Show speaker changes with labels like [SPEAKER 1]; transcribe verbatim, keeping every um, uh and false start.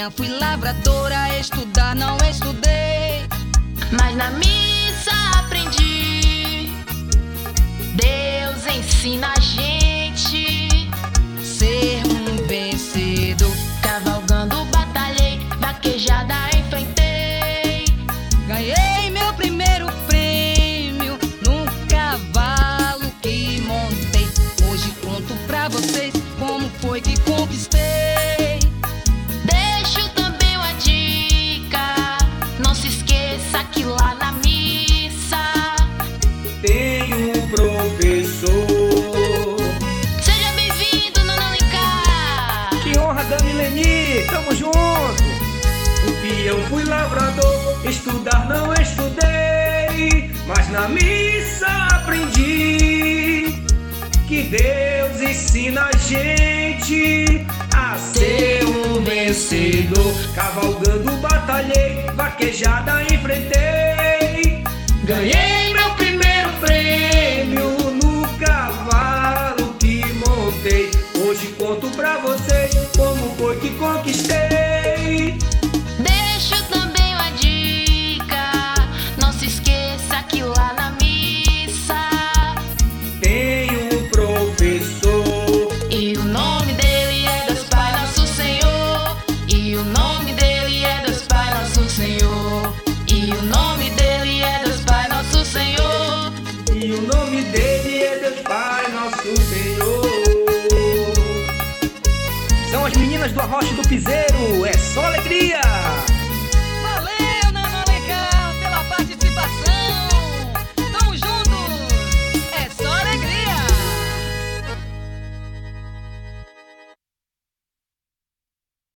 [SPEAKER 1] nunca fui lavradora, estudar não estudei,
[SPEAKER 2] mas na missa aprendi. Deus ensina a gente
[SPEAKER 1] ser um vencedor.
[SPEAKER 2] Cavalgando batalhei, vaquejada enfrentei,
[SPEAKER 1] Ganhei meu primeiro prêmio num cavalo que montei. Hoje conto pra vocês como foi que conquistei.
[SPEAKER 2] Deixo também uma dica, não se esqueça que lá na missa
[SPEAKER 3] tem um professor.
[SPEAKER 2] Seja bem-vindo, Nanalicá.
[SPEAKER 3] Que honra, Dani Leni, tamo junto. O peão fui lavrador, estudar não estudei, mas na missa aprendi que Deus ensina a gente a ser um vencedor. Cavalgando batalhei, vaquejada enfrentei, ganhei meu primeiro prêmio no cavalo que montei. Hoje conto pra vocês como foi que conquistei.
[SPEAKER 2] Deixo também uma dica, não se esqueça que lá na missa
[SPEAKER 3] Tem um professor,
[SPEAKER 2] e o nome dele é Deus Pai Nosso Senhor. E o nome dele é Deus Pai Nosso Senhor. E o nome dele é Deus Pai Nosso Senhor.
[SPEAKER 3] e o nome dele é Deus Pai Nosso Senhor. São as meninas do Arrocha do Piseiro.